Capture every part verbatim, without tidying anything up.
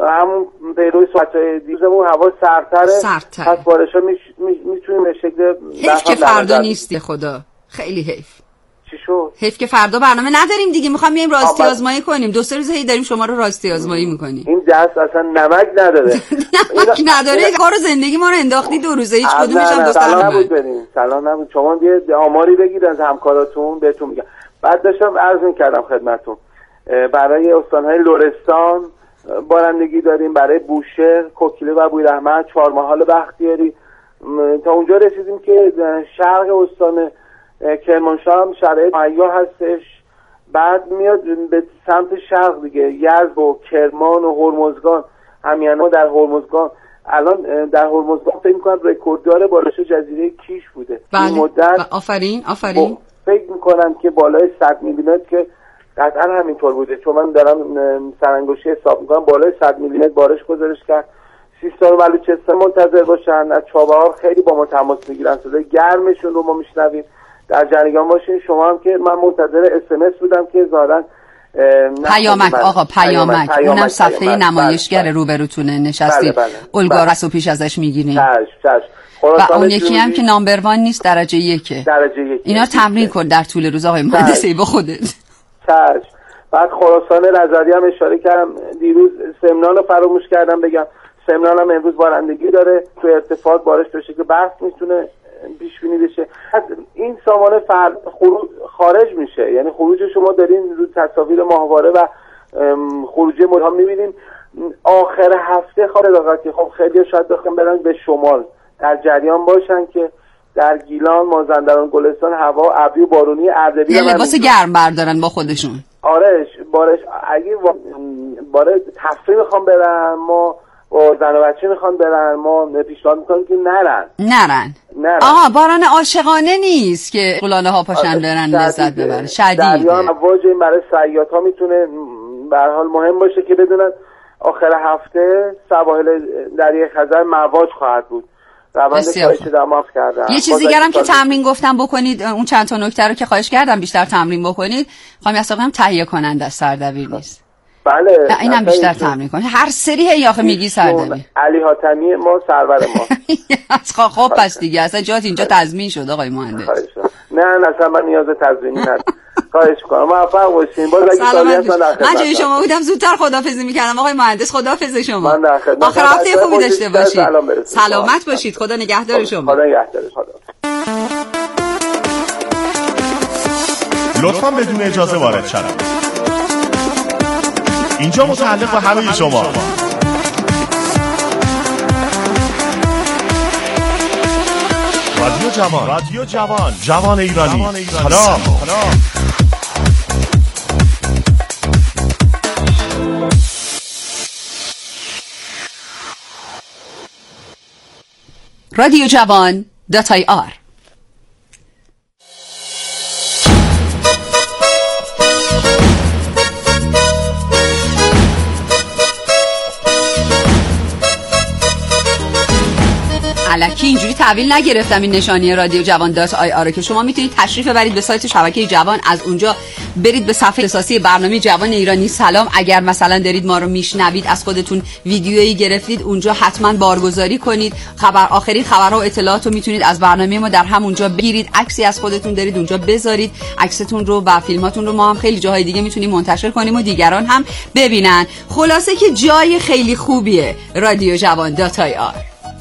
همون پیروی ساعتهای دیروزمون هوا سردتره سردتره پس بارشا میتونیم به شکل حیف که فردا نیستی خدا خیلی حیف. چی شد؟ حیف که فردا برنامه نداریم دیگه. میخوام بیایم راستی آزمایی کنیم. دو سه روز هی داریم شما رو راستی آزمایی میکنیم. این دست اصلا نمک نداره. نمک نداره. کارو زندگی ما رو انداختی دو روزه هیچ کدومش هم دوست سلام نبود بدین. سلام نبود. شما یه آماری بگید از همکاراتون بهتون میگم. بعد داشتم عرض میکردم خدمتتون برای استانهای لرستان بارندگی داریم، برای بوشهر، کوکیله و بویراحمد، چهارمحال بختیاری. تا اونجا رسیدیم که شرق استان کرمانشاه هم شرایط مهیا هستش. بعد میاد به سمت شرق دیگه، یزد و کرمان و هرمزگان، همینا در هرمزگان الان در هرمزگان فکر می‌کنم رکورددار بارش جزیره کیش بوده. بله. این مدت آفرین آفرین فکر می‌کنم که بالای صد میلیمتر که قطعا همینطور بوده، چون من دارم سرانگشتی حساب می‌کنم بالای صد میلیمتر بارش گزارش کرد. سیستان و بلوچستان منتظر باشن، از چابهار خیلی با ما تماس می‌گیرن، صدای گرمشون رو ما میشنویم. در جریان باشین. شما هم که من منتظر اس ام اس بودم که ظاهرا پیامک آقا پیامک اونم صفحه نمایشگر روبروتونه نشستید. بله بله. الگار رو پیش ازش میگیرین. چش چش. و اون یکی هم که نامبر وان نیست درجه یکه. درجه یک. اینا تمرین کن در طول روز آقای مهندسی با خودت. چش. بعد خراسان رضوی هم اشاره کردم دیروز، سمنان رو فراموش کردم بگم. سمنان هم امروز بارندگی داره، تو ارتفاعات بارش بشه که برف میتونه پیش بینی بشه. این سامانه فرد خروج خارج میشه، یعنی خروج شما دارین رو تصاویر ماهواره و خروجی مدها میبینیم آخر هفته خالقاتی. خب خیلی شاید بخوام برن به شمال، در جریان باشن که در گیلان، مازندران، گلستان هوا ابری و بارونی. اردبیل یه لباس گرم بردارن با خودشون. آره بارش اگه باره تفریح میخوام برن، ما و زن و بچه میخوان برن، ما پیشنهاد میکنیم که نرن نرن نرن. آها باران عاشقانه نیست که قلانه ها پاشن برن لذت ببرن. شدیده دریان مواج این برای صیاد ها میتونه به هر حال مهم باشه که بدونن آخر هفته سواحل دریای خزر مواج خواهد بود. روند کاهش دماغ کردن. یه چیز دیگه هم که تمرین گفتم بکنید، اون چند تا نکته رو که خواهش کردم بیشتر تمرین بکنید. خانم یساقی هم تهیه کننده از سردبیر نیست. بله اینم بیشتر تمرین کنید. هر سری هی آخه میگی سردبیر. علی حاتمی ما سرور ما. خب پس دیگه اصلا جات اینجا تضمین شد آقای مهندس. نه نه اصلا من نیاز تضمینی ندارم. خواهش می‌کنم موفق باشین. باز اگه سوالی هست من جای شما بودم زودتر خداحافظی می‌کردم آقای مهندس. خداحافظ شما. من در خدمت. آخر هفته خوبی داشته باشید. سلامت باشید. خدا نگهدار شما. خدا نگهدار. لطفاً بدون اجازه وارد شید. اینجا متعلق به همه شما. رادیو جوان، رادیو جوان، جوان ایرانی. سلام. رادیو جوان دات آی آر. الکی اینجوری تحویل نگرفتم این نشانی رادیو جوان دات آی آر که شما میتونید تشریف ببرید به سایت شبکه جوان، از اونجا برید به صفحه اساسی برنامه جوان ایرانی سلام. اگر مثلا دارید ما رو میشنوید از خودتون ویدیویی گرفتید اونجا حتما بارگذاری کنید. خبر آخرین خبرها و اطلاعات رو میتونید از برنامه ما در همونجا بگیرید. عکسی از خودتون دارید اونجا بذارید، عکستون رو و فیلماتون رو ما هم خیلی جاهای دیگه میتونیم منتشر کنیم و دیگران هم ببینن. خلاصه که جای خیلی خوبیه رادیو جوان دات آی آر.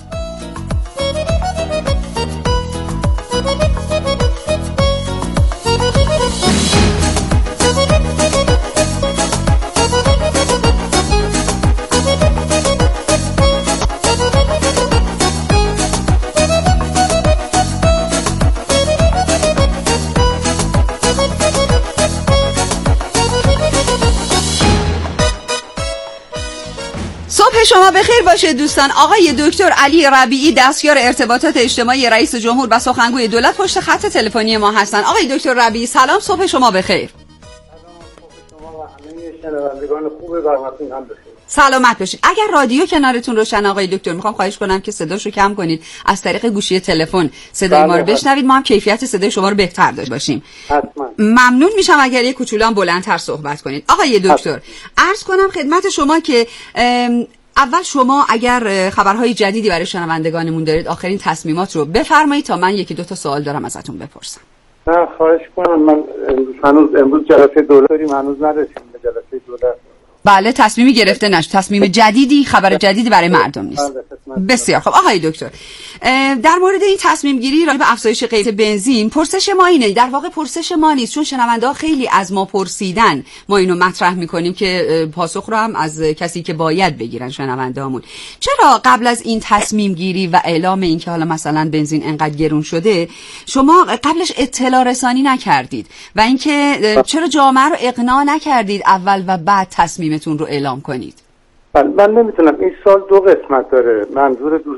شما بخیر باشه دوستان. آقای دکتر علی ربیعی دستیار ارتباطات اجتماعی رئیس جمهور و سخنگوی دولت پشت خط تلفنی ما هستن. آقای دکتر ربیعی سلام، صبح شما بخیر. سلام، صبح شما و همه شنوندگان خوب برنامه‌تون هم بخیر. سلامت باشید. اگر رادیو کنارتون روشن آقای دکتر، میخوام خواهش کنم که صداشو کم کنید، از طریق گوشی تلفن صدای ما رو بشنوید، ما هم کیفیت صدای شما رو بهتر داشته باشیم. حتما. ممنون میشم اگر یک کوچولو هم بلندتر صحبت کنید. آقای دکتر، عرض کنم خدمت شما که اول شما اگر خبرهای جدیدی برای شنوندگانمون دارید، آخرین تصمیمات رو بفرمایید تا من یکی دو تا سوال دارم ازتون بپرسم. نه خواهش کنم. من هنوز امروز جلسه دولت داریم، هنوز نرسیدیم به جلسه دولت. بله، تصمیمی گرفته نشد، تصمیم جدیدی، خبر جدیدی برای مردم نیست. بسیار خب آقای دکتر، در مورد این تصمیم گیری راجع به افزایش قیمت بنزین، پرسش ما اینه، در واقع پرسش ما نیست، چون شنونده ها خیلی از ما پرسیدن، ما اینو مطرح میکنیم که پاسخ رو هم از کسی که باید بگیرن شنونده هامون. چرا قبل از این تصمیم گیری و اعلام این که حالا مثلا بنزین انقدر گرون شده، شما قبلش اطلاع رسانی نکردید و اینکه چرا جامعه رو اقناع نکردید اول و بعد تصمیم تون رو اعلام کنید؟ من نمیتونم، این سال دو قسمت داره. منظور دو...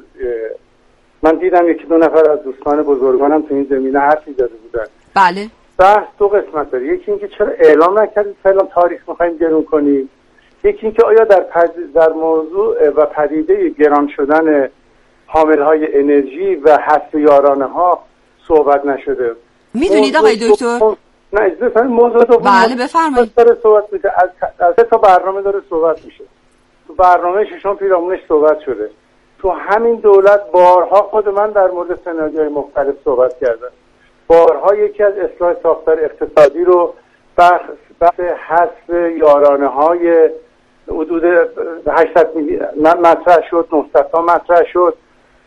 من دیدم یکی دو نفر از دوستان بزرگانم تو این زمینه حرفی زده بودن. بله. بحث دو قسمت داره. یکی اینکه چرا اعلام نکردید فلان تاریخ میخوایم گرون کنیم، یکی اینکه آیا در پد... در موضوع و پدیده گران شدن حاملهای انرژی و حذف یارانه ها صحبت نشده. میدونید آقای دکتر؟ نه اجازه فرمایید، موضوع دوم بله بفرمایید. داره صحبت میشه، از از تا برنامه داره صحبت میشه. تو برنامه ششم پیرامونش صحبت شده. تو همین دولت بارها خود من در مورد سناریوهای مختلف صحبت کردم. بارها یکی از اصلاح ساختار اقتصادی رو بحث بحث حذف یارانه های حدود هشتصد میلیون مطرح شد، نهصد تا مطرح شد.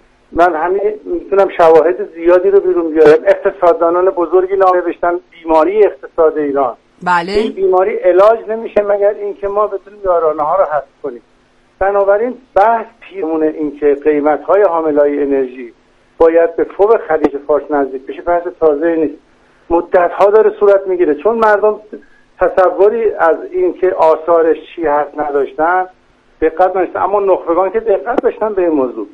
من همین میتونم شواهد زیادی رو بیرون بیارم. اقتصاددانان بزرگی نامه نوشتن بیماری اقتصاد ایران. بله. این بیماری علاج نمیشه مگر اینکه ما بتونیم یارانه ها رو حذف کنیم. بنابراین بحث پیرامون اینکه قیمت‌های حاملهای انرژی باید به فوق خلیج فارس نزدیک بشه بحث تازه نیست. مدت‌ها داره صورت میگیره، چون مردم تصوری از اینکه آثارش چی هست نداشتن، دقت نداشتن، اما نخبگان که دقت داشتن به این موضوع.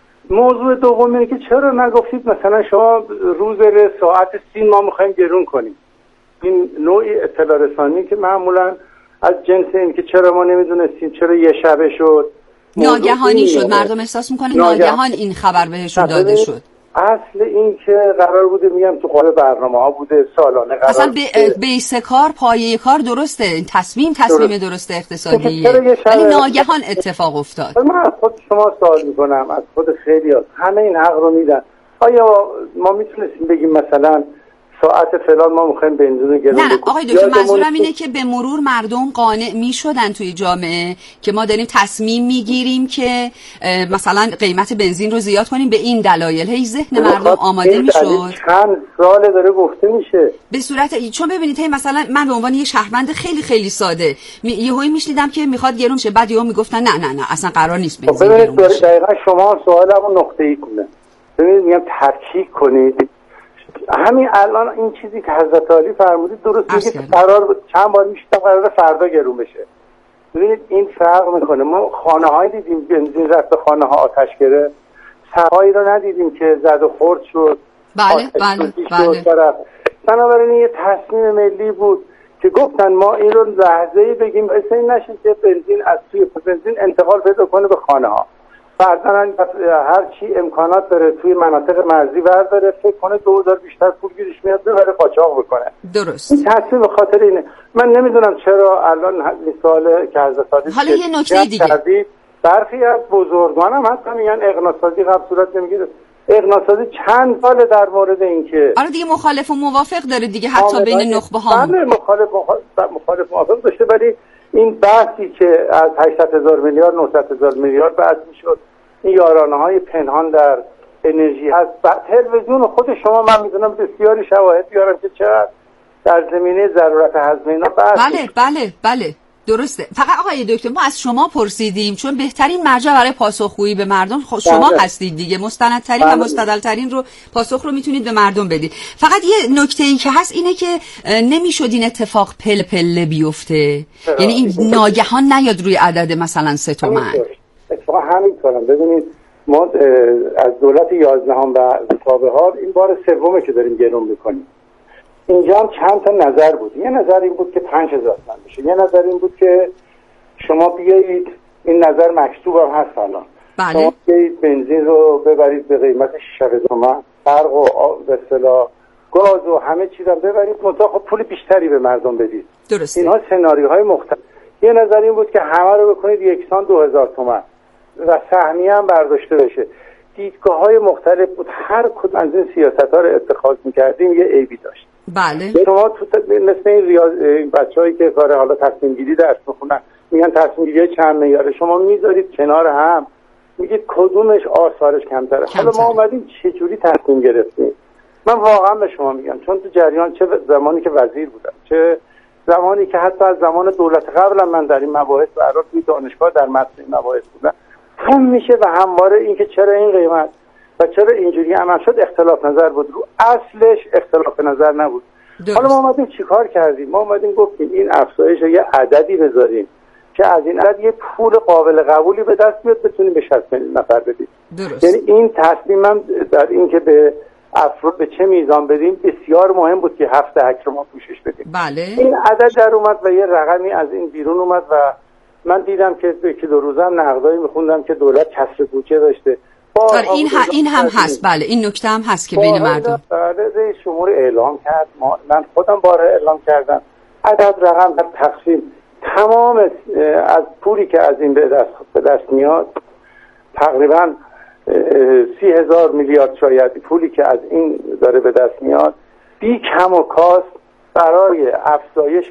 موضوع دوم اینه که چرا نگفتید مثلا شما روز ساعت سی ما میخوایم گرون کنیم. این نوعی اطلاع رسانی که معمولا از جنس این که چرا ما نمیدونستیم، چرا یه شبه شد، ناگهانی شد، مردم احساس میکنه ناگهان این خبر بهشون داده شد. اصل این که قرار بوده، میگم تو قالب برنامه ها بوده سالانه قرار اصلا بیس کار، پایه کار درسته، تصمیم تصمیم درست. درسته اقتصادیه، ولی ناگهان اتفاق افتاد. من از خود شما سوال میکنم، از خود خیلی ها همه این حق رو میدن. آیا ما میتونستیم بگیم مثلا ساعت فلان ما میخوایم بنزین رو گرون نه نه آقای دکتر، منظورم اینه که به مرور مردم قانع میشدن توی جامعه که ما داریم تصمیم میگیریم که مثلا قیمت بنزین رو زیاد کنیم به این دلایل. هی ذهن مردم آماده میشد. چند سال داره گفته میشه به صورت، چون ببینید هی مثلا من به عنوان یه شهروند خیلی خیلی ساده یهویی میشنیدم که میخواد گرون شه، بعد یهو میگفتن نه نه نه اصلا قرار نیست بنزین گرون بشه. دقیقاً شما سوالمو نقطه‌ای کنه. ببینید میگم ترکیب کنید. همین الان این چیزی که حضرت علی فرمودید درست میگه، قرار چند بار میشتم قرار فردا گرون بشه. ببینید این فرق میکنه. ما خانه هایی دیدیم بنزین رفت به خانه ها آتش گرفت، سرهایی رو ندیدیم که زد و خورد شد. بله بله بله. بنابراین یه تصمیم ملی بود که گفتن ما این رو لحظه‌ای بگیم اصلا نشه که بنزین از توی بنزین انتقال پیدا کنه به خانه ها. بعدن هر چی امکانات داره توی مناطق مرزی برداره، فکر کنه دو هزار بیشتر پول گیرش میاد ببره قاچاق بکنه. درست. این تصمیم به خاطر اینه. من نمیدونم چرا الان مثال که حضرت علی حالا یه نکته دیگه، برخی از بزرگانم حتی میگن اقناص‌سازی قبل صورت نمیگیره. اقناص‌سازی چند سال در مورد این که آره دیگه مخالف و موافق داره دیگه، حتی بین نخبه ها بله مخالف مخالف موافق داشته، ولی این بحثی که از هشتصد هزار میلیارد نهصد هزار میلیارد بحث میشد، این یارانه های پنهان در انرژی هست. تلویزیون خود شما من میدونم بسیاری شواهد بیارم که چقدر در زمینه ضرورت هضم اینا بحث. بله بله بله درسته. فقط آقای دکتر ما از شما پرسیدیم چون بهترین مرجع برای پاسخگویی به مردم شما بله. هستید دیگه، مستندترین بله. و مستدلترین رو پاسخ رو میتونید به مردم بدید. فقط یه نکته ای که هست اینه که نمیشد این اتفاق پل پله بیفته، یعنی این ناگهان نیاد روی عدد مثلا سه تومن. اتفاقا همینطورم. ببینید ما از دولت یازدهم و تابعات این بار سومه که داریم گرون میکنیم. اینجا هم چند تا نظر بود. یه نظر این بود که پنج هزار تومان بشه، یه نظر این بود که شما بیایید این نظر مکتوب هم هست الان. بله. شما برید بنزین رو ببرید به قیمت شش تومن، برق و به اصطلاح گاز و همه چیز هم ببرید، منتها خب پول بیشتری به مردم بدید. درسته. اینها سناریوهای مختلف. یه نظر این بود که همه رو بکنید یکسان دو هزار تومن و سهمیه هم برداشته بشه. دیدگاه های مختلف بود، هر کدوم از این سیاست ها رو اتخاذ میکردیم یه عیبی داشت. بله. شما تو مثل این ریاض بچه‌هایی که کار حالا تصمیم گیری درس میخونن میگن تصمیم گیری چند معیاره، شما میذارید کنار هم میگید کدومش آثارش کمتره. حالا ما اومدیم چه جوری تصمیم گرفتیم؟ من واقعا به شما میگم چون تو جریان چه زمانی که وزیر بودم چه زمانی که حتی از زمان دولت قبلا من در این مباحث و عراق توی دانشگاه در متن این مباحث بودم، هم میشه و همواره این که چرا این قیمت و چرا اینجوری عمل شد اختلاف نظر بود، رو اصلش اختلاف نظر نبود. درست. حالا ما اومدیم چیکار کردیم؟ ما اومدیم گفتیم این افزایش رو یه عددی بذاریم که از این عدد یه پول قابل قبولی به دست بیاد بتونیم به شصت نفر بدیم. درست. یعنی این تصمیمم در این که به افراد به چه میزان بدیم بسیار مهم بود که هفت هک رو ما پوشش بدیم. بله. این عدد در اومد و یه رقمی از این بیرون اومد و من دیدم که یکی دو روزم نقدایی میخوندم که دولت کسر بودجه داشته. آره این ها این هم هست. بله این نکته هم هست که بین مردم بله شمول اعلام کرد. ما من خودم باره اعلام کردم عدد رقم در تقسیم تمام از پولی که از این به دست به دست میاد تقریبا سی هزار میلیارد شاید پولی که از این داره به دست میاد بی کم و کاست برای افزایش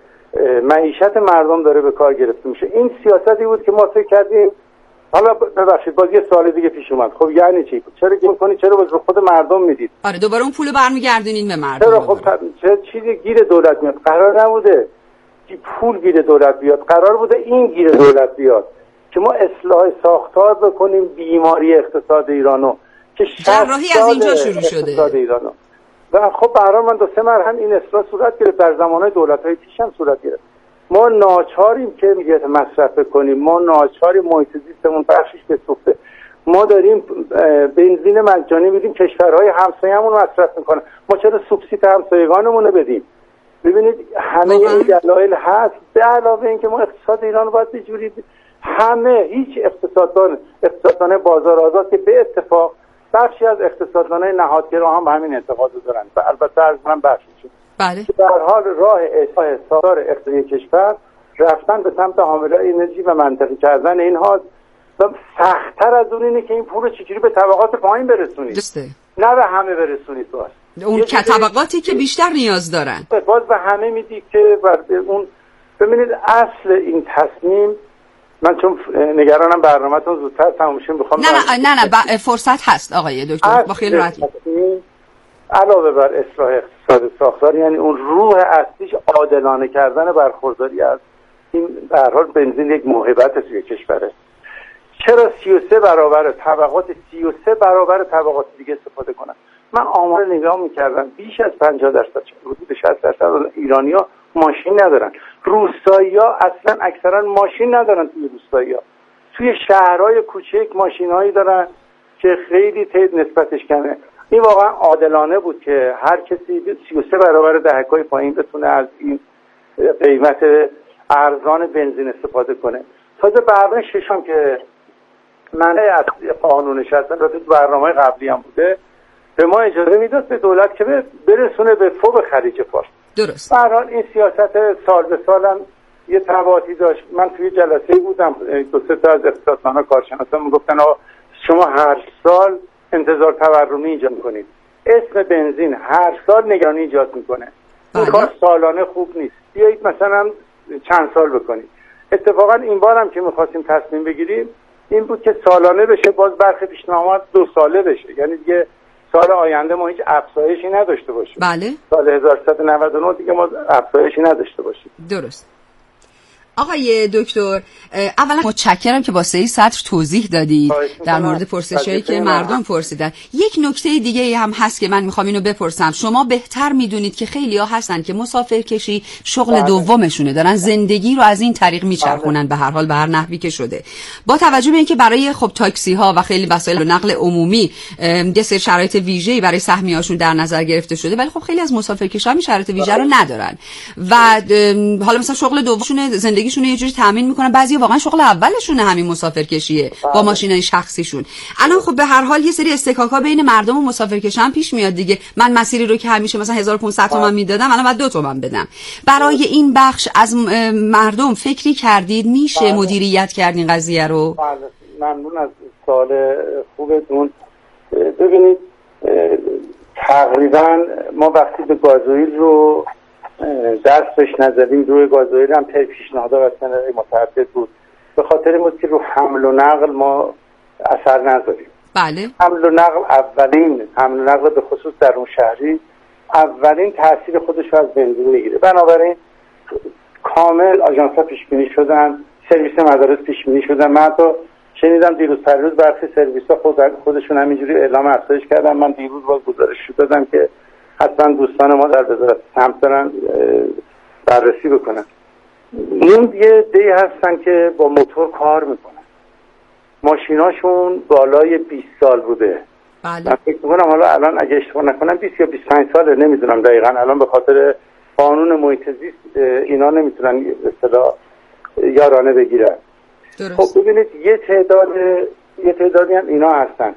معیشت مردم داره به کار گرفته میشه. این سیاستی بود که ما فکر کردیم. حالا ببخشید باز یه سوال دیگه پیش اومد، خب یعنی چی؟ چرا گیر می‌کنی؟ چرا به خود مردم میدید؟ آره دوباره اون پولو برمیگردونین به مردم. چرا خب چه چیزی گیر دولت میاد؟ قرار نبوده که پول گیر دولت بیاد، قرار بوده این گیر دولت بیاد که ما اصلاح ساختار بکنیم بیماری اقتصاد ایرانو که جراحی از اینجا شروع شده اقتصاد ایرانو. و خب برای من دو سه مرحله این اصلاح صورت گرفت، در زمانه دولت‌های پیش هم صورت گرفت. ما ناچاریم که میگه مصرف کنیم، ما ناچاریم محیط زیستمون بخشش بسوخته. ما داریم بنزین مجانی میدیم کشورهای همسایه‌مون مصرف میکنن، ما چرا سوبسید همسایگانمون رو بدیم؟ ببینید همه این دلایل هست. به علاوه اینکه ما اقتصاد ایران رو باید به جوری همه هیچ اقتصاددان اقتصاددان بازار آزاد که به اتفاق بخشی از اقتصاددانای نهادگرا هم به همین اعتقاد دارن و البته از من بخشش بله. در حال راه اصلاح ساختار اقتصادی کشور رفتن به سمت حاملهای انرژی و منطقی کردن اینها و سخت‌تر از اون اینه که این پول رو چجوری به طبقات پایین برسونید. درسته. نه به همه برسونید. باز اون که طبقاتی که بیشتر نیاز دارن باز به همه میدی که اون ببینید اصل این تصمیم. من چون نگرانم برنامه‌تون زودتر تموم شه می‌خوام نه نه نه نه ب... فرصت هست آقای دکتر با خیلی راحت. علاوه بر اصلاح اقتصاد ساختار یعنی اون روح اصلیش عادلانه کردن برخورداری از این به هر حال بنزین یک موهبت توی کشوره. چرا سی و سه برابر طبقات سی و سه برابر طبقات دیگه استفاده کنن؟ من آمار نگاه می‌کردم بیش از پنجاه درصد حدود شصت درصد ایرانی‌ها ماشین ندارن. روستایی‌ها اصلا اکثرا ماشین ندارن. توی روستایی‌ها توی شهرهای کوچک ماشین‌هایی دارن که خیلی تعداد نسبتش کمه. این واقعا عادلانه بود که هر کسی سی و سه برابر دهک‌های پایین بتونه از این قیمت ارزان بنزین استفاده کنه. تازه برنامه ششم که منع از قانونش هستن و تو برنامه قبلی هم بوده به ما اجازه میداد به دولت که برسونه به فوق خلیج فارس. درست. به هر حال این سیاست سال به سالم یه تبعاتی داشت. من توی جلسه بودم دو سه تا از اقتصاددانا کارشناسا میگفتن شما هر سال انتظار تورمی ایجاد میکنید. اسم بنزین هر سال نگرانی ایجاد میکنه. این کار سالانه خوب نیست. بیایید مثلا چند سال بکنید. اتفاقا این بارم که میخواستیم تصمیم بگیریم این بود که سالانه بشه، باز برخی پیشنهاد دو ساله بشه، یعنی دیگه سال آینده ما هیچ افزایشی نداشته باشیم. بله. سال هزار و سیصد و نود و نه دیگه ما افزایشی نداشته باشیم. درست. آقای دکتر اولا متشکرم که با سه سطر توضیح دادید در مورد پرسشایی که مردم پرسیدن. یک نکته دیگه هم هست که من میخوام اینو بپرسم. شما بهتر میدونید که خیلی‌ها هستن که مسافرکشی شغل بله. دومشونه، دارن زندگی رو از این طریق میچرخونن، به هر حال به هر نحوی که شده. با توجه به اینکه برای خب تاکسی ها و خیلی وسایل نقل عمومی یه سری شرایط ویژه‌ای برای سهمیه‌هاشون در نظر گرفته شده، ولی خب خیلی از مسافرکشا این شرایط ویژه رو ندارن و حالا مثلا شغل دومشون زندگی زندگیشون یه جوری تامین میکنن. بعضیا واقعا شغل اولشونه همین مسافرکشیه با ماشینای شخصیشون. الان خب به هر حال یه سری استکاکا بین مردم و مسافرکش هم پیش میاد دیگه. من مسیری رو که همیشه مثلا هزار و پانصد تومان میدادم الان بعد دو تومان بدم. برای این بخش از مردم فکری کردید؟ میشه مدیریت کرد این قضیه رو؟ ممنون از سوال خوبتون. ببینید تقریبا ما وقتی به گازوئیل رو دست بهش نزدیم، روی گازوئیل هم پی پیشنهاد از سنرهای متعدد بود، به خاطر این بود که رو حمل و نقل ما اثر نذاریم. بله. حمل و نقل اولین حمل و نقل به خصوص در اون شهری اولین تاثیر خودش رو از بنزین میگیره. بنابراین کامل آژانس‌ها پیش بینی شدن، سرویس مدارس پیش بینی شدن. من تو شنیدم دیروز پریروز برخی سرویس‌ها خود خودشون همینجوری اعلام افزایش کردن. من دیروز باز گزارش دادم که حتما دوستان ما در وزارت سمت دارن بررسی بکنن. این یه دی هستن که با موتور کار میکنن، ماشیناشون بالای بیست سال بوده. بله. من فکر میکنم حالا الان اگه اشتباه نکنم بیست یا بیست و پنج ساله، نمیدونم دقیقاً الان به خاطر قانون محیط زیست اینا نمیتونن به اصطلاح یارانه بگیرن. درست. خب ببینید یه تعداد یه تعدادی هم اینا هستن.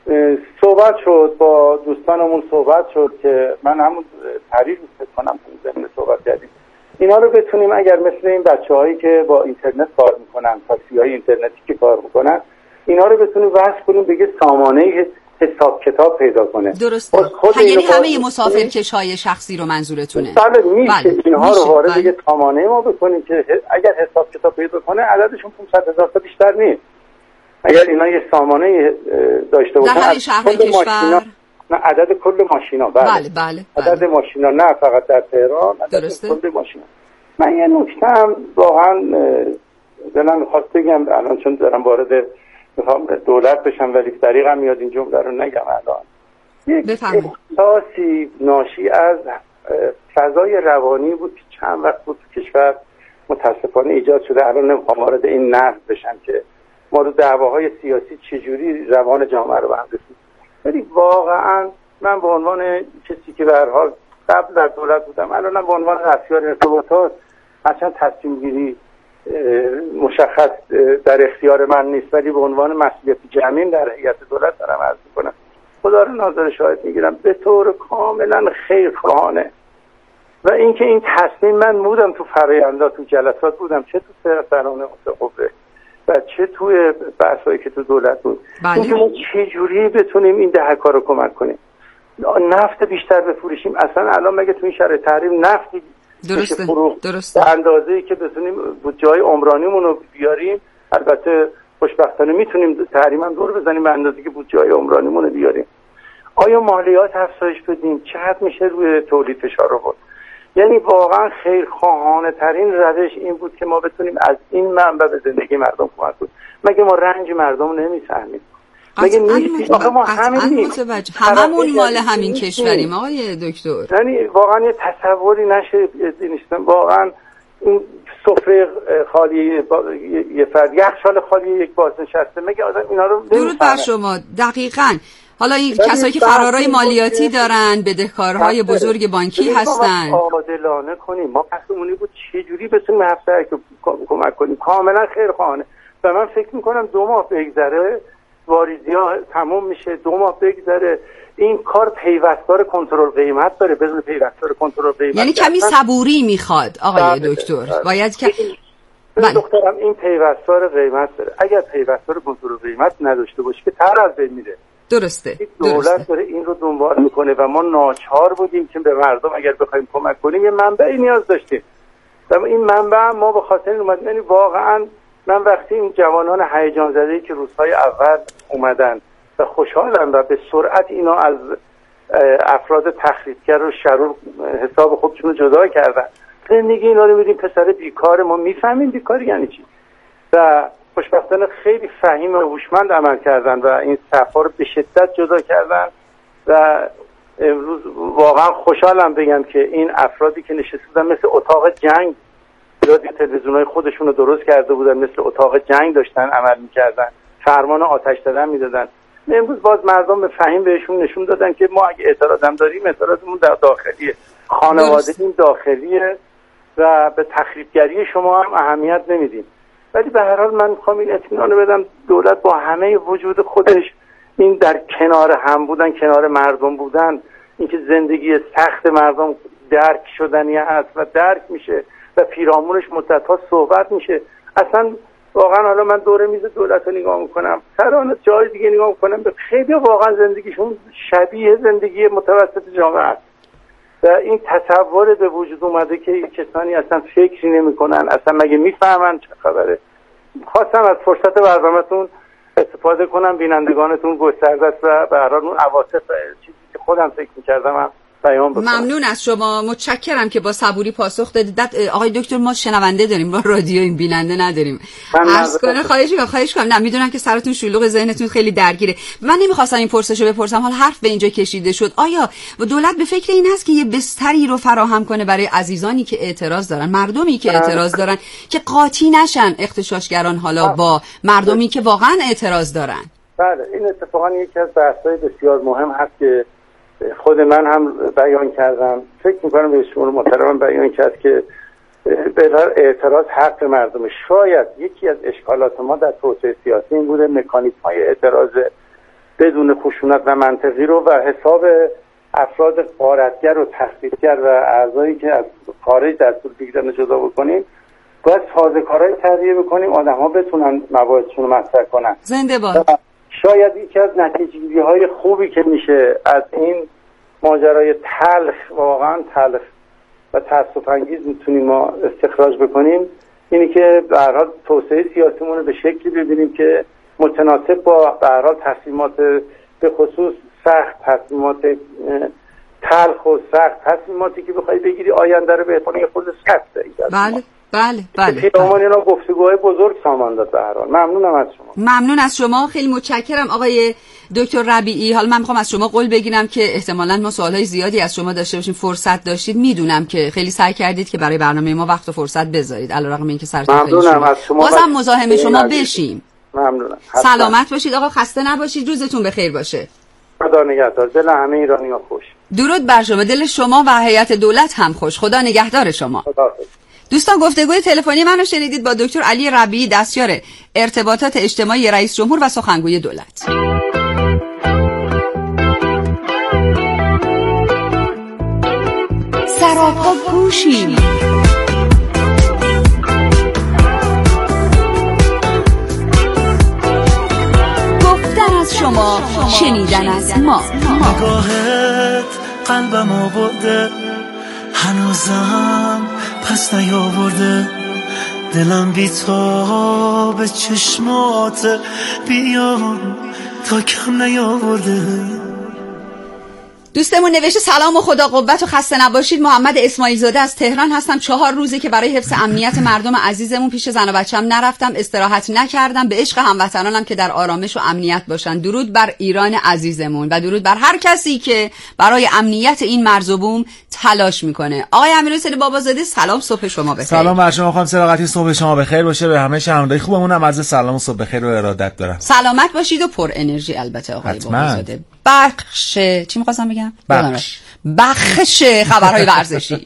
صحبت شد با دوستانمون، صحبت شد که من همون تعریف فکر کنم زمین صحبت کردیم اینا رو بتونیم اگر مثل این بچه‌هایی که با اینترنت کار میکنن، تاکسی‌های اینترنتی که کار میکنن، اینا رو بتونیم وصل کنیم به یه سامانه حساب کتاب پیدا کنه. درسته. یعنی همه مسافرکش‌های شخصی رو منظورتونه؟ بله میشه. بله. اینها میشه. رو وارد بله. یه سامانه ما بکنیم که اگر حساب کتاب پیدا کنه عددشون پانصد هزار تا بیشتر نیست. اگر اینا یه سامانه داشته باشن در همین شهر کشور، نه عدد کل ماشینا. بله بله بله, بله. عدد ماشینا نه فقط در تهران، عدد کل ماشینا. من یه نکته هم واقعا دلم می‌خواست بگم الان چون دارم وارد میخوام دولت بشم ولی طریقم میاد این جمله رو نگم الان. یک احساسی ناشی از فضای روانی بود که چند وقت بود تو کشور متاسفانه ایجاد شده. الان نمیخوام وارد این نقد بشم که ما رو دعواهای سیاسی چجوری روان جامعه رو به هم رسید، ولی واقعا من به عنوان کسی که به هر حال قبل در دولت بودم، الانم به عنوان دستیار ارتباطات هرچند تصمیم گیری مشخص در اختیار من نیست ولی به عنوان مسئولیت جمعی در هیئت دولت دارم عرض می‌کنم، خدا رو ناظر شاهد میگیرم به طور کاملا خیرخواهانه و اینکه این تصمیم من بودم تو فرآیندها، تو جلسات بودم، چه تو سرانه متقبل و چه توی بحثایی که تو دولت بود، اینکه ما چجوری بتونیم این دهکا رو کمک کنیم، نفت بیشتر بفروشیم. اصلا الان مگه تو این شرایط تحریم نفتی درسته درسته به اندازه‌ای که بتونیم بودجه‌های عمرانیمون رو بیاریم. البته خوشبختانه میتونیم تحریم هم دور بزنیم به اندازه‌ای که بودجه‌های عمرانیمون رو بیاریم. آیا مالیات افزایش بدیم؟ چقدر میشه روی تولید فشار آورد؟ یعنی واقعا خیرخواهانه ترین روش این بود که ما بتونیم از این منبع به زندگی مردم کمک کنیم. مگه ما رنج مردم نمی‌فهمیم؟ مگه نیست؟ آخه ما همین هممون مال همین کشوریم آقای دکتر. یعنی واقعا یه تصوری نشه نیستم. واقعا این سفره خالی یه فرد، یخچال خالی یک بازنشسته، مگه آدم اینا رو درود بر شما. دقیقاً. حالا این کسایی که قرارهای مالیاتی دارن، بدهکارهای بزرگ بانکی هستن، عادلانه کنیم. ما قصدمونی بود چه جوری بتونیم هفته کمک کنیم، کاملا خیرخواهانه. و من فکر میکنم دو ماه بگذره واریزی ها تموم میشه، دو ماه بگذره این کار پیوستار کنترل قیمت داره، بدون پیوستار کنترل قیمت یعنی کمی صبوری میخواد آقای دکتر. بله. باید که بله. دکترم این پیوستار قیمت داره. اگر پیوستار کنترل قیمت نداشته باشه که تر از بین میره. درسته. دولت درسته. داره این رو دنبال میکنه و ما ناچار بودیم که به مردم اگر بخوایم کمک کنیم یه منبعی نیاز داشتیم و این منبع ما به خاطر اومد. یعنی واقعا من وقتی این جوانان هیجان زده‌ای که روزهای اول اومدن و خوشحالن و به سرعت اینا از افراد تخریبگر و شرور حساب خودشون رو جدا کردن، زندگی اینا رو می‌بینیم پسر بیکار، ما میفهمیم بیکاری یعنی چی و خوشبختانه خیلی فهیم و هوشمند عمل کردن و این صفا رو به شدت جدا کردن و امروز واقعا خوشحالم بگم که این افرادی که نشسته بودن مثل اتاق جنگ، رادیو تلویزیون‌های خودشون رو درست کرده بودن، مثل اتاق جنگ داشتن عمل می‌کردن، فرمان آتش زدن می‌دادن. امروز باز مردم به فهیم بهشون نشون دادن که ما اگه اعتراض هم داریم اعتراضمون در داخلیه، خانواده این داخلیه و به تخریبگری شما هم اهمیت نمیدیم. ولی به هر حال من میخوام این اطمینان بدم دولت با همه وجود خودش این در کنار هم بودن، کنار مردم بودن، اینکه زندگی سخت مردم درک شدنی هست و درک میشه و پیرامونش مدت‌ها صحبت میشه. اصلا واقعا حالا من دور میز دولت رو نگاه میکنم، سران جای دیگه نگاه میکنم، به خیلی واقعا زندگیشون شبیه زندگی متوسط جامعه است و این تصور به وجود اومده که کسانی اصلا فکری نمیکنن، اصلا مگه میفهمن چه خبره. خواستم از فرصت برنامه‌تون استفاده کنم، بینندگانتون گسترده است و به هر حال اون عواطف چیزی که خودم فکر می‌کردم هم بیان بکنم. ممنون از شما، متشکرم که با صبوری پاسخ دادید. آقای دکتر ما شنونده داریم، ما رادیو این بیننده نداریم. عرض کنه خواهش می‌کنم خواهش کنم. نه میدونم که سرتون شلوغ، ذهنتون خیلی درگیره. من نمی‌خواستم این پرسشو بپرسم، حال حرف به اینجا کشیده شد. آیا دولت به فکر این هست که یه بستری رو فراهم کنه برای عزیزانی که اعتراض دارن، مردمی که اعتراض دارن، که قاطی نشن اغتشاشگران حالا با مردمی که واقعا اعتراض دارن؟ بله، این اتفاقا یکی از بحث‌های بسیار مهم هست که خود من هم بیان کردم. فکر میکنم به شما محترم بیان کرد که به اعتراض حق مردم. شاید یکی از اشکالات ما در توسعه سیاسی این بوده مکانیزم های اعتراض بدون خشونت و منطقی رو و حساب افراد غارتگر و تخریبگر و اعضایی که از خارج دستور بگیرن جدا بکنیم، باید سازوکارهای تهیه بکنیم آدم ها بتونن مباحثشون رو مطرح کنن. زنده باد. شاید یکی از نتیجه‌گیری های خوبی که میشه از این ماجرای تلخ، واقعا تلخ و تأسف انگیز میتونیم ما استخراج بکنیم، اینی که به هر حال توسعه سیاسیمون رو به شکلی ببینیم که متناسب با به هر حال تصمیمات به خصوص سخت، تصمیمات تلخ و سخت، تصمیماتی که بخوای بگیری آینده رو بهتونه خود سخته. بله بله بله. پیرامون اینا گفتگوهای بزرگ سامان داد. به هر حال ممنونم از شما. ممنون از شما، خیلی متشکرم آقای دکتر ربیعی. حالا من میخوام از شما قول بگیرم که احتمالاً ما سوالای زیادی از شما داشته باشیم، فرصت داشتید. میدونم که خیلی سعی کردید که برای برنامه ما وقت و فرصت بذارید، علیرغم اینکه سرتون خیلی ممنونم از شما. بازم مزاحم شما بشیم. ممنونم. سلامت باشید آقا، خسته نباشید، روزتون بخیر باشه. خدا نگهدار. دل همه ایرانی‌ها خوش. درود بر شما، دل شما و هیئت دولت هم خوش. خدا نگهدار شما. خداحافظ. دوستان گفتگوی تلفنی منو شنیدید با دکتر علی ربیعی، دستیار ارتباطات اجتماعی رئیس جمهور و سخنگوی دولت. سراپا گوشیم. گفتن از شما، شنیدن از ما. نگاهت قلبم آورده، هنوزم پس نیاورده، دلم بی تو به چشمات بیان تا کم نیاورده. دوستمون نوشته سلام و خدا قوت و خسته نباشید. محمد اسماعیل زاده از تهران هستم. چهار روزه که برای حفظ امنیت مردم عزیزمون پیش زن و بچم نرفتم، استراحت نکردم، به عشق هموطنانم که در آرامش و امنیت باشن. درود بر ایران عزیزمون و درود بر هر کسی که برای امنیت این مرز و بوم تلاش میکنه. آقای امیرحسین بابازاده سلام، صبح شما بخیر. سلام بر شما خانم صداقتی، صبح شما بخیر باشه. به همه شهروندای خوبمون هم عرض سلام و صبح بخیر و ارادت دارم. سلامت باشید و پر انرژی. البته آقای بابازاده بخش چی می‌خواستم بگم؟ بخش بخش خبرهای ورزشی.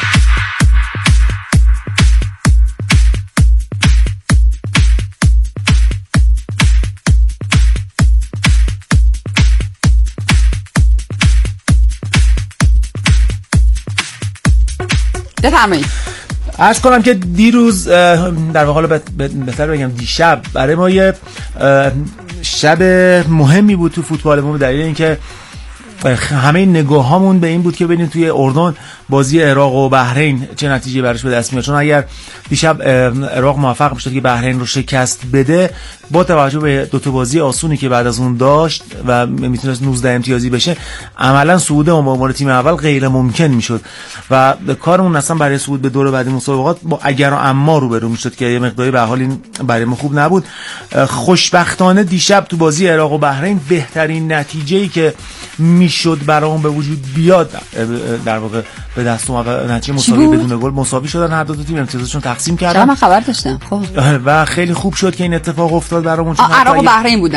بفرمایید. عرض کنم که دیروز در واقع بهتر بگم دیشب برای ما یه شب مهمی بود تو فوتبالمون، به دلیل اینکه همه نگاهامون به این بود که ببینیم توی اردن بازی عراق و بحرین چه نتیجه براش به دست میاد. چون اگر دیشب عراق موفق میشد که بحرین رو شکست بده، با توجه به دو تا بازی آسونی که بعد از اون داشت و میتونست نوزده امتیازی بشه، عملا صعود اون به عنوان تیم اول غیر ممکن میشد و کارمون اصلا برای صعود به دور بعدی مسابقات با اگر و اما روبرو میشد که یه مقداری به حال این برای ما خوب نبود. خوشبختانه دیشب تو بازی عراق و بحرین بهترین نتیجه‌ای که میشد برام به وجود بیاد در واقع به دست اومد. نتیجه مساوی بدون گل مساوی شدن، هر دو تا تیم امتیازشون تقسیم کردن. من خبر داشتم. خب و خیلی خوب شد که این اتفاق افتاد برامون. عراق و بحرین بودن.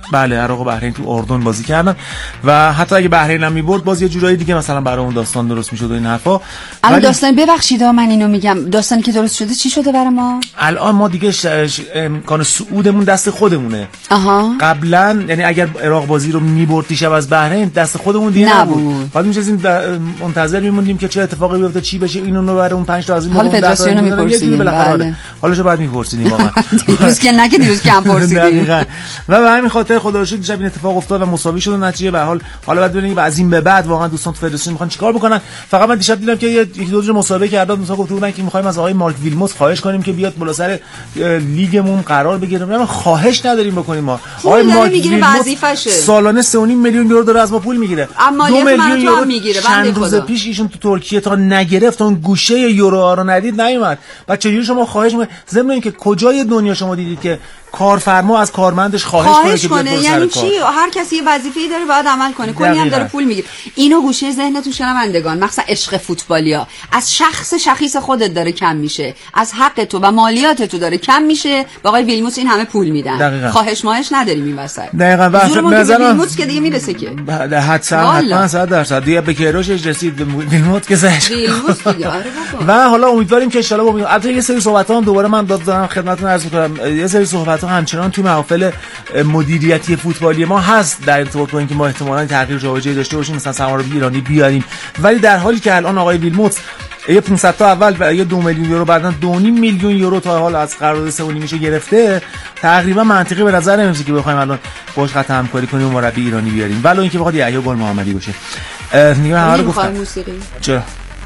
بله عراق و بحرین تو اردن بازی کردن و حتی اگه بحرین هم میبرد باز یه جورایی دیگه مثلا برای اون داستان درست میشد و این حرفا. الان داستان ببخشید من اینو میگم، داستانی که درست شده چی شده برای ما؟ الان ما دیگه ش... ش... امکان صعودمون دست خودمونه. آها. قبلا یعنی اگر عراق بازی رو میبرد دیشب از بحرین دست خودمون دیگه نبود. بعد میشستیم منتظر میموندیم که چه اتفاقی بیفته، چی بشه، اینو رو برای اون پنج تا از این حالا فدراسیون رو میپرسیدیم. بله. حالاشو بعد میپرسیدیم واقعا. دیروز که نگه دیروز که هم پرسیدیم. دقیقاً. و به همین خاطر خدا رو شکر دیشب این اتفاق افتاد و مساوی شد و نتیجه به حال حالا بعد ببینیم از این به بعد واقعا دوستان تو فدراسیون میخوان چیکار بکنن. فقط من دیشب دیدم که یکی دو جور مسابقه کردن، مثلا گفته بودن که میخوایم از آقای مارک ویلموت خواهش کنیم که بیاد بالا سر لیگمون قرار بگیره. ما خواهش نداریم بکنیم. ما آقای مارک ویلموت سالانه سه و نیم میلیون یورو داره از ما پول میگیره. دو میلیون یورو میگیره. چند روز پیش ایشون تو ترکیه تا نگرفت اون گوشه یورو ها رو ندید نیومد. بعد چجوری شما خواهش میکنید؟ ضمن اینکه کجای دنیا شما دیدید که کارفرما از کارمندش خواهش, خواهش کنه که بیاد یعنی چی؟ هر کسی یه وظیفه‌ای داره باید عمل کنه. کلی هم داره پول میگیره. اینو گوشه ذهنتون شنوندگان، مثلا عشق فوتبالیا از شخص شخیص خودت داره کم میشه، از حق تو و مالیات تو داره کم میشه. با آقای ویلموت این همه پول میدن. خواهش ماهش نداریم این وسط. دقیقاً. به نظر ویلموت که دیگه میرسه که حتما حتما صد درصد دیگه به کیروش رسید، ویلموت که زش. ویلموت دیگه آره بابا. و حالا امیدواریم که ان شاء الله البته یه سری صحبت‌ها هم دوباره من داد دارم خدمتتون عرض می‌کنم. یه سری صحبت‌ها همچنان توی محافل مدیریتی فوتبالی ما هست در ارتباط با اینکه ما احتمالاً تغییر جابجایی داشته باشیم، مثلا سماربی ایرانی بیاریم. ولی در حالی که الان آقای ویلموت یه پانصد تا اول و یه دو میلیون یورو بعداً دو و نیم میلیون یورو تا حال از قرارداد سه و نیم میشه گرفته، تقریبا منطقی به نظر نمیاد که بخوایم الان باهاش قطع همکاری کنیم و مربی ایرانی بیاریم، ولی اینکه بخواد یحیی گل محمدی باشه. دیگه همه رو گفتم. چرا؟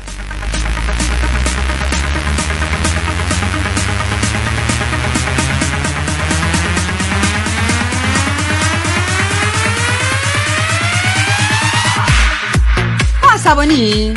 عصبانی؟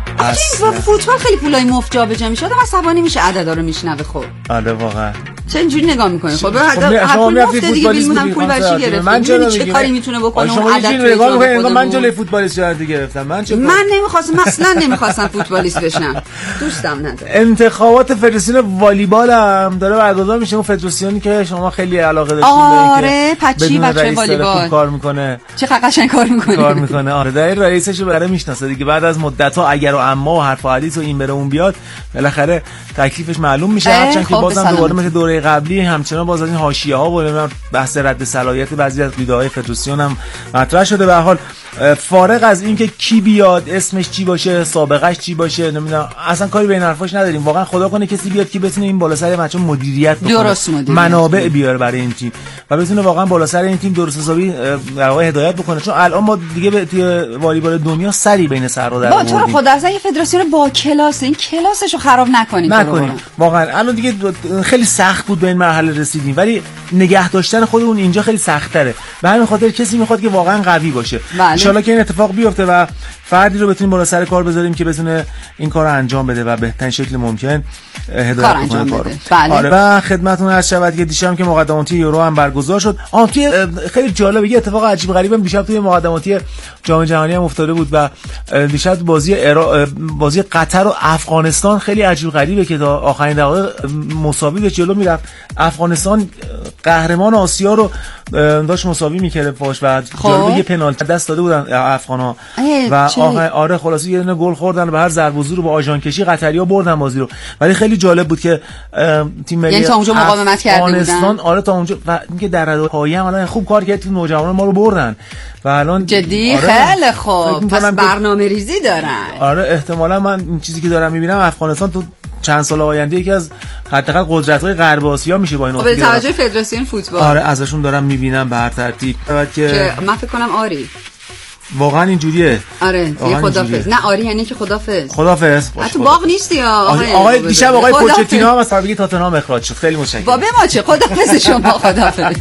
آخه فوتبال خیلی پولای مفت جابجا میشه، آدم عصبانی میشه عددا رو میشنوه. خب آره واقعا چه اینجوری نگاه میکنه؟ خب هر پول مفت دیگه بیلمون پول برشی گرفته. من چرا چه کاری میتونه بکنه اون عدد نگاه میکنه؟ من جلوی فوتبالیست جردی گرفتم. من چه من نمیخواستم، اصلا نمیخواستم فوتبالیست بشم، دوستم نداره. انتخابات فدراسیون والیبال هم داره برگزار میشه، اون فدراسیونی که شما خیلی علاقه داشتین به اینکه آره پچی بچه والیبال کار میکنه، چه قشنگ کار میکنه کار میکنه. آره دایر رئیسش رو برای میشناسه دیگه. بعد از مدت ها اگر و اما و حرف و حدیث و این بره اون بیاد بالاخره تکلیفش معلوم میشه. هرچند که بازم دوباره مثل دوره قبلی همچنان باز از این حاشیه ها و بحث رد صلاحیت بعضی از لیدرهای فدراسیون هم مطرح شده. به هر حال فارغ از اینکه کی بیاد، اسمش چی باشه، سابقهش چی باشه، نمیدونم، اصلا کاری به این حرفاش نداریم. واقعا خدا کنه کسی بیاد که بتونه این بالا سر بچه‌ها مدیریت بکنه، منابع بیاره برای این تیم و بتونه واقعا بالا سر این تیم درست حسابی در واقع هدایت بکنه. چون الان ما دیگه به توی والیبال دنیا سری بین سرها در آوردیم. با تو خدا اصلا یه فدراسیون با کلاس، این کلاسشو خراب نکنید. نکنید. واقعا الان دیگه خیلی سخت بود به این مرحله رسیدیم، ولی نگه داشتن خودمون اینجا خیلی سخت‌تره. به همین خاطر کسی میخواد که واقعا قوی باشه. ان شاءالله که این اتفاق بیفته و فردی رو بتونیم بالا سر کار بذاریم که بتونه این کارو انجام بده و بهترین شکل ممکن هدایت کنه کارو. بله. آره و خدمتتون عرض شود که دیشب که مقدماتی یورو هم برگزار شد. آن توی خیلی جالب یه اتفاق عجیب غریبم دیشب توی مقدماتی جام جهانی هم افتاده بود و دیشب بازی ارا... بازی قطر و افغانستان خیلی عجیب غریبه که تا آخرین دقایق مساوی به جلو میرفت. افغانستان قهرمان آسیا رو داشت مساوی میکرد پاش و جالب یه پنالتی دست داده بودن افغانا و آخر آره خلاصی یه دونه گل خوردن به هر ضربه زور رو با آژان کشی قطری‌ها بردن بازی رو. ولی خیلی جالب بود که تیم ملی یعنی تا اونجا مقاومت کرده بودن. آره تا اونجا و اینکه در رده پایه هم الان خوب کار کرد، تیم نوجوانان ما رو بردن و الان جدی آره خیلی خوب پس برنامه‌ریزی دارن. آره احتمالاً من این چیزی که دارم میبینم افغانستان تو چند سال آینده یکی از حداقل قدرت‌های غرب آسیا میشه با این به توجه فدراسیون فوتبال. آره ازشون دارم میبینم به هر ترتیب که من فکر کنم آری واقعا اینجوریه. آره دیگه خدافظ. نه آری یعنی که خدافظ. خدافظ. تو باغ نیستی یا آقای آقای دیشب آقای پوچتینو هم از سابقه تاتنهام اخراج شد. خیلی متشکرم. با به ما چه خدافظ شما. خدافظ.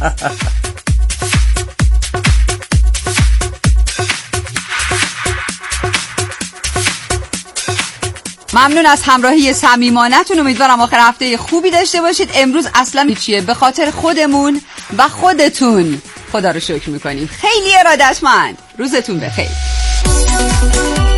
ممنون از همراهی صمیمانه‌تون. امیدوارم آخر هفته خوبی داشته باشید. امروز اصلا چیه به خاطر خودمون و خودتون خدا رو شکر میکنیم. خیلی ارادتمند. روزتون بخیر.